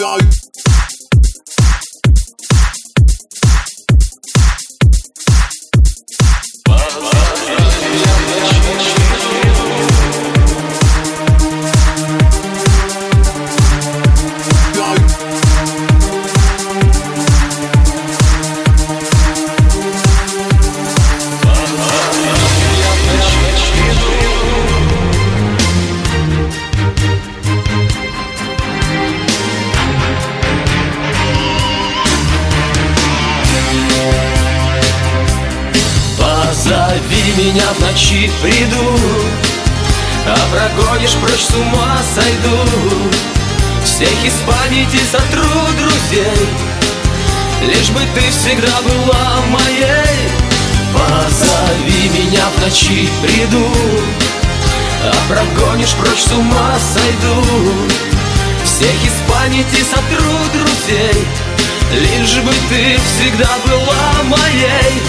Позови меня в ночи, приду, а прогонишь прочь, с ума сойду. Всех из памяти сотру друзей, лишь бы ты всегда была моей. Позови меня в ночи, приду, а прогонишь прочь, с ума сойду. Всех из памяти сотру друзей, лишь бы ты всегда была моей.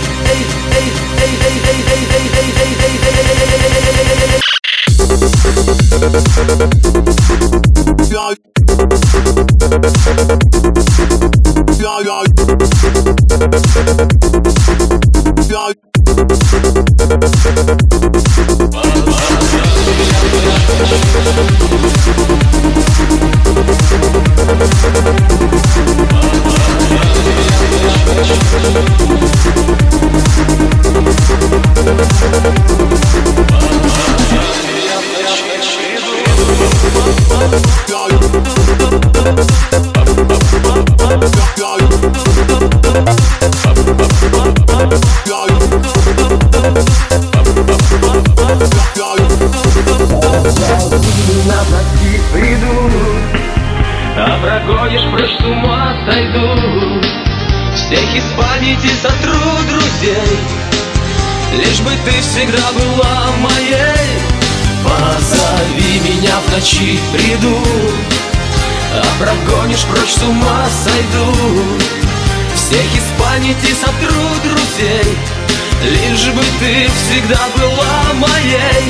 Приду, а прогонишь прочь, с ума сойду. Всех из памяти сотру друзей, лишь бы ты всегда была моей. Позови меня в ночи, приду, а прогонишь прочь, с ума сойду. Всех из памяти сотру друзей, лишь бы ты всегда была моей.